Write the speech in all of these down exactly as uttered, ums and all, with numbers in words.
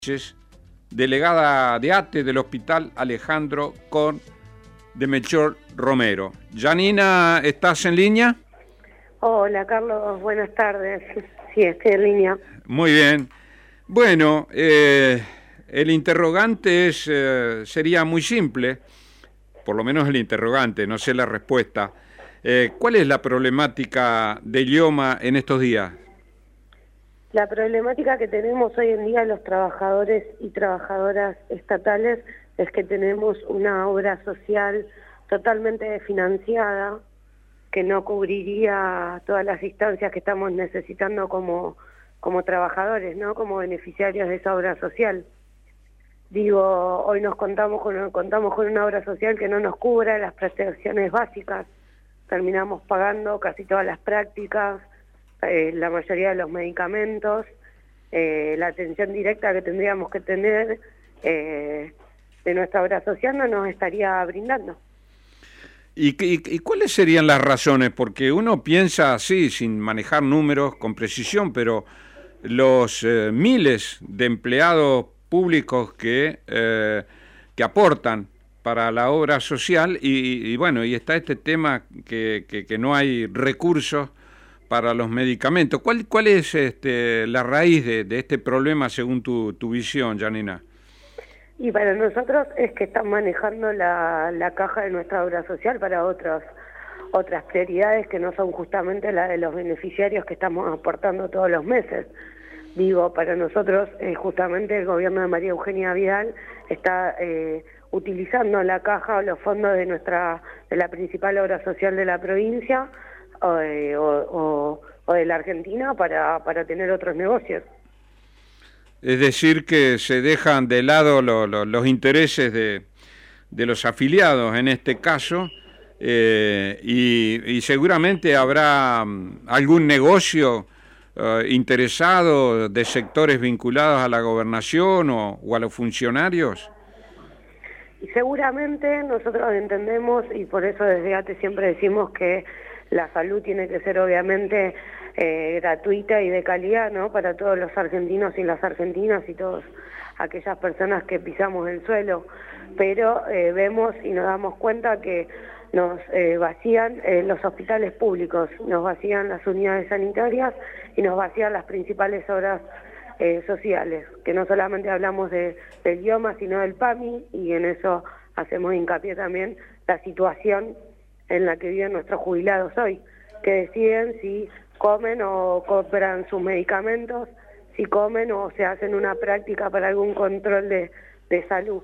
Delegada de A T E del Hospital Alejandro Korn de Melchor Romero. Janina, ¿estás en línea? Hola Carlos, buenas tardes. Sí, estoy en línea. Muy bien. Bueno, eh, el interrogante es, eh, sería muy simple, por lo menos el interrogante, no sé la respuesta. Eh, ¿Cuál es la problemática del IOMA en estos días? La problemática que tenemos hoy en día los trabajadores y trabajadoras estatales es que tenemos una obra social totalmente financiada que no cubriría todas las instancias que estamos necesitando como, como trabajadores, ¿no? Como beneficiarios de esa obra social. Digo, hoy nos contamos con, contamos con una obra social que no nos cubra las prestaciones básicas. Terminamos pagando casi todas las prácticas, eh, la mayoría de los medicamentos, eh, la atención directa que tendríamos que tener eh, de nuestra obra social no nos estaría brindando. ¿Y, y, ¿Y cuáles serían las razones? Porque uno piensa así, sin manejar números con precisión, pero los eh, miles de empleados públicos que, eh, que aportan para la obra social y, y bueno, y está este tema que, que, que no hay recursos para los medicamentos. ¿Cuál, cuál es este, la raíz de, de este problema según tu, tu visión, Janina? Y para nosotros es que están manejando la, la caja de nuestra obra social para otras otras prioridades que no son justamente la de los beneficiarios que estamos aportando todos los meses. Digo, para nosotros eh, justamente el gobierno de María Eugenia Vidal está eh, utilizando la caja o los fondos de nuestra de la principal obra social de la provincia o, eh, o, o, o de la Argentina para, para tener otros negocios. Es decir, que se dejan de lado lo, lo, los intereses de, de los afiliados en este caso, eh, y, y seguramente habrá um, algún negocio uh, interesado de sectores vinculados a la gobernación o, o a los funcionarios. Y seguramente nosotros entendemos, y por eso desde A T E siempre decimos que la salud tiene que ser obviamente eh, gratuita y de calidad, ¿no? Para todos los argentinos y las argentinas y todas aquellas personas que pisamos el suelo, pero eh, vemos y nos damos cuenta que nos eh, vacían eh, los hospitales públicos, nos vacían las unidades sanitarias y nos vacían las principales obras eh, sociales, que no solamente hablamos de, del IOMA, sino del PAMI, y en eso hacemos hincapié también la situación en la que viven nuestros jubilados hoy, que deciden si comen o compran sus medicamentos, si comen o se hacen una práctica para algún control de, de salud.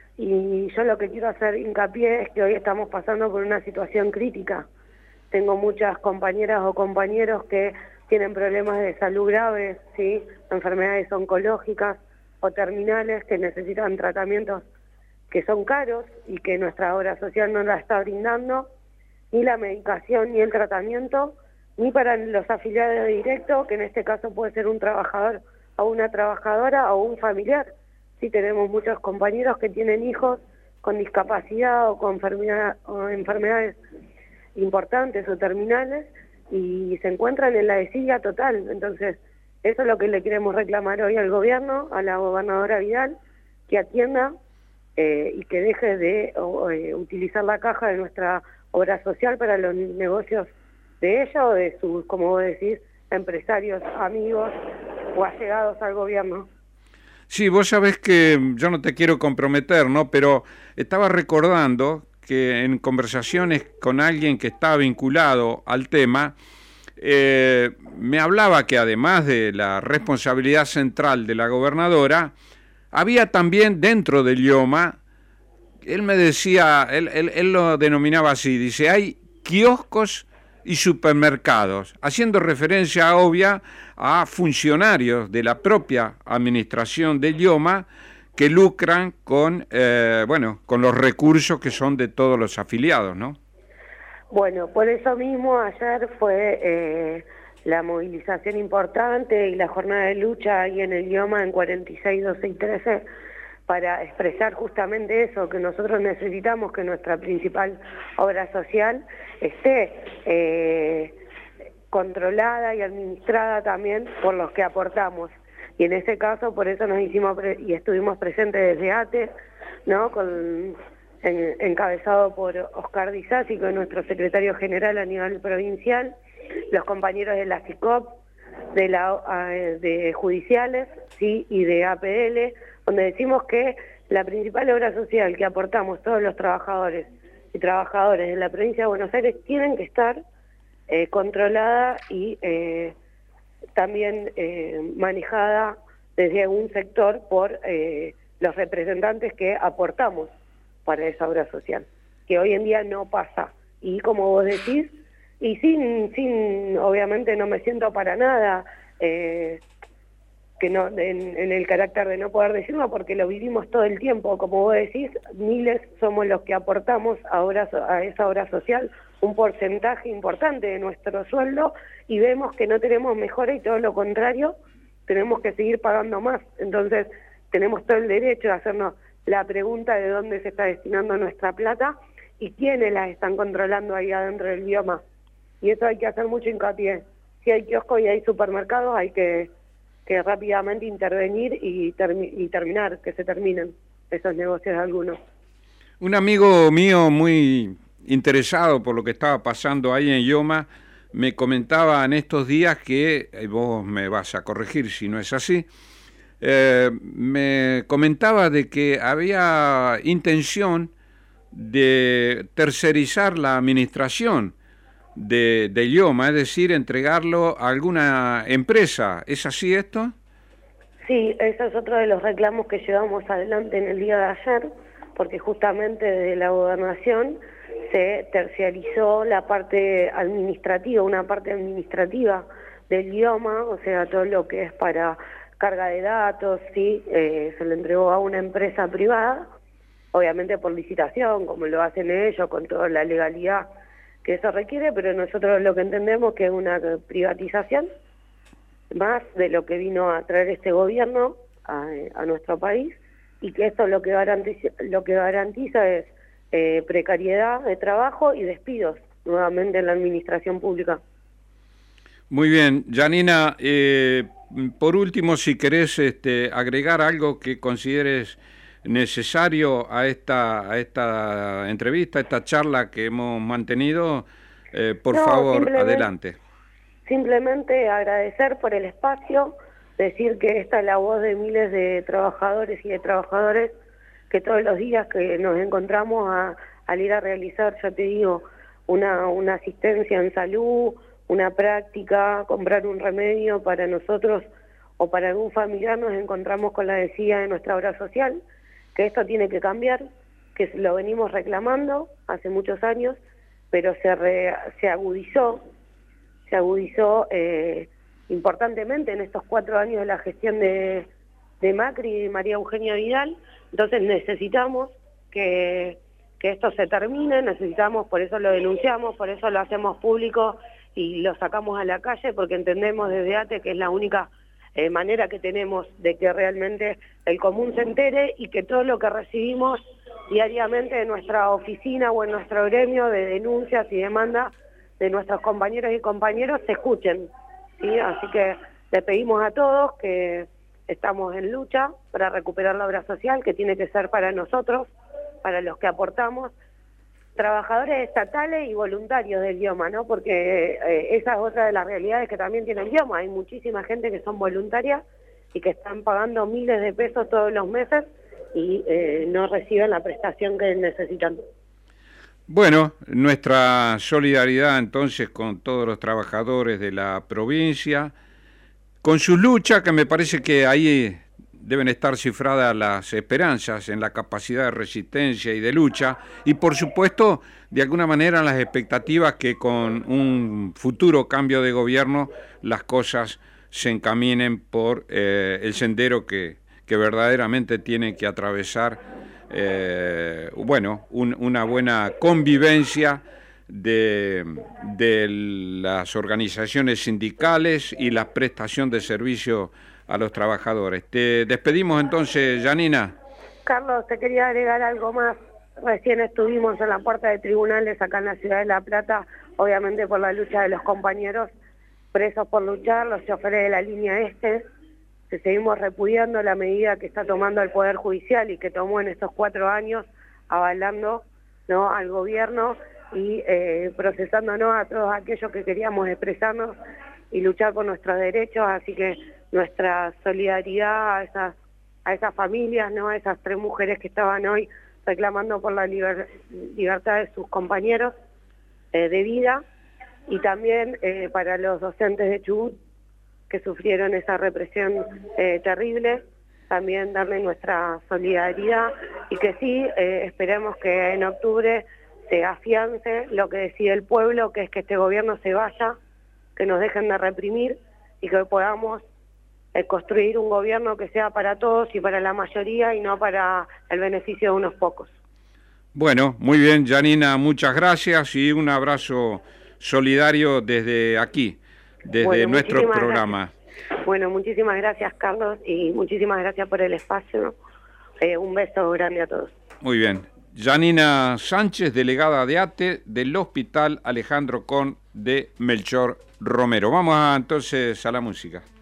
Y yo lo que quiero hacer hincapié es que hoy estamos pasando por una situación crítica. Tengo muchas compañeras o compañeros que tienen problemas de salud graves, ¿sí? Enfermedades oncológicas o terminales que necesitan tratamientos que son caros y que nuestra obra social no la está brindando, ni la medicación ni el tratamiento, ni para los afiliados directos, que en este caso puede ser un trabajador o una trabajadora o un familiar. Sí, tenemos muchos compañeros que tienen hijos con discapacidad o con enfermedad, o enfermedades importantes o terminales y se encuentran en la desidia total. Entonces, eso es lo que le queremos reclamar hoy al gobierno, a la gobernadora Vidal, que atienda eh, y que deje de o, eh, utilizar la caja de nuestra obra social para los negocios de ella o de sus, como vos decís, empresarios, amigos o allegados al gobierno. Sí, vos sabés que yo no te quiero comprometer, ¿no? Pero estaba recordando que en conversaciones con alguien que está vinculado al tema, eh, me hablaba que además de la responsabilidad central de la gobernadora, había también dentro del IOMA, él me decía, él, él, él lo denominaba así, dice, hay kioscos y supermercados, haciendo referencia obvia a funcionarios de la propia administración del IOMA que lucran con, eh, bueno, con los recursos que son de todos los afiliados, ¿no? Bueno, por eso mismo ayer fue eh, la movilización importante y la jornada de lucha ahí en el IOMA en cuarenta y seis, doce y trece, para expresar justamente eso, que nosotros necesitamos que nuestra principal obra social esté eh, controlada y administrada también por los que aportamos. Y en ese caso, por eso nos hicimos pre y estuvimos presentes desde ATE, ¿no? Con, en, encabezado por Oscar Dizasi, que es nuestro secretario general a nivel provincial, los compañeros de la CICOP, de, la, de judiciales, ¿sí? Y de A P L, donde decimos que la principal obra social que aportamos todos los trabajadores y trabajadores de la provincia de Buenos Aires tienen que estar eh, controlada y eh, también eh, manejada desde un sector por eh, los representantes que aportamos para esa obra social, que hoy en día no pasa. Y como vos decís, y sin, sin obviamente no me siento para nada eh, que no en, en el carácter de no poder decirlo, porque lo vivimos todo el tiempo, como vos decís, miles somos los que aportamos a, obra, a esa obra social un porcentaje importante de nuestro sueldo y vemos que no tenemos mejora y todo lo contrario, tenemos que seguir pagando más. Entonces tenemos todo el derecho de hacernos la pregunta de dónde se está destinando nuestra plata y quiénes la están controlando ahí adentro del bioma. Y eso hay que hacer mucho hincapié. Si hay kioscos y hay supermercados, hay que, que rápidamente intervenir y, termi y terminar, que se terminen esos negocios de algunos. Un amigo mío muy interesado por lo que estaba pasando ahí en Yoma me comentaba en estos días que, y vos me vas a corregir si no es así, eh, me comentaba de que había intención de tercerizar la administración de, de Yoma, es decir, entregarlo a alguna empresa. ¿Es así esto? Sí, ese es otro de los reclamos que llevamos adelante en el día de ayer, porque justamente desde la gobernación se terciarizó la parte administrativa, una parte administrativa del idioma, o sea, todo lo que es para carga de datos, sí, eh, se le entregó a una empresa privada, obviamente por licitación, como lo hacen ellos, con toda la legalidad que eso requiere, pero nosotros lo que entendemos que es una privatización más de lo que vino a traer este gobierno a, a nuestro país, y que esto lo que garantiza, lo que garantiza es eh, precariedad de trabajo y despidos nuevamente en la administración pública. Muy bien, Janina, eh, por último, si querés este, agregar algo que consideres necesario a esta, a esta entrevista, a esta charla que hemos mantenido, eh, por no, favor, simplemente, adelante. Simplemente agradecer por el espacio, decir que esta es la voz de miles de trabajadores y de trabajadores que todos los días que nos encontramos a, al ir a realizar, ya te digo, una, una asistencia en salud, una práctica, comprar un remedio para nosotros o para algún familiar, nos encontramos con la desidia de nuestra obra social, que esto tiene que cambiar, que lo venimos reclamando hace muchos años, pero se, re, se agudizó, se agudizó eh, importantemente en estos cuatro años de la gestión de, de Macri y María Eugenia Vidal. Entonces necesitamos que, que esto se termine, necesitamos, por eso lo denunciamos, por eso lo hacemos público y lo sacamos a la calle, porque entendemos desde ATE que es la única Eh, manera que tenemos de que realmente el común se entere y que todo lo que recibimos diariamente de nuestra oficina o en nuestro gremio de denuncias y demandas de nuestros compañeros y compañeros se escuchen, ¿sí? Así que le pedimos a todos que estamos en lucha para recuperar la obra social, que tiene que ser para nosotros, para los que aportamos, trabajadores estatales y voluntarios del bioma, ¿no? Porque eh, esa es otra de las realidades que también tiene el bioma. Hay muchísima gente que son voluntarias y que están pagando miles de pesos todos los meses y eh, no reciben la prestación que necesitan. Bueno, nuestra solidaridad entonces con todos los trabajadores de la provincia, con sus luchas, que me parece que ahí deben estar cifradas las esperanzas en la capacidad de resistencia y de lucha, y por supuesto, de alguna manera, las expectativas que con un futuro cambio de gobierno las cosas se encaminen por eh, el sendero que, que verdaderamente tienen que atravesar, eh, bueno, un, una buena convivencia de, de las organizaciones sindicales y la prestación de servicio a los trabajadores. Te despedimos entonces, Janina. Carlos, te quería agregar algo más. Recién estuvimos en la puerta de tribunales acá en la ciudad de La Plata, obviamente por la lucha de los compañeros presos por luchar, los choferes de la línea este, que seguimos repudiando la medida que está tomando el Poder Judicial y que tomó en estos cuatro años, avalando, ¿no?, al gobierno y eh, procesándonos a todos aquellos que queríamos expresarnos y luchar por nuestros derechos. Así que nuestra solidaridad a esas, a esas familias, ¿no?, a esas tres mujeres que estaban hoy reclamando por la liber, libertad de sus compañeros eh, de vida, y también eh, para los docentes de Chubut que sufrieron esa represión eh, terrible, también darle nuestra solidaridad, y que sí, eh, esperemos que en octubre se afiance lo que decide el pueblo, que es que este gobierno se vaya, que nos dejen de reprimir y que podamos eh, construir un gobierno que sea para todos y para la mayoría y no para el beneficio de unos pocos. Bueno, muy bien, Janina, muchas gracias y un abrazo solidario desde aquí, desde bueno, nuestro programa. Gracias. Bueno, muchísimas gracias, Carlos, y muchísimas gracias por el espacio. Eh, un beso grande a todos. Muy bien. Janina Sánchez, delegada de A T E del Hospital Alejandro Con de Melchor Romero. Vamos a, entonces a la música.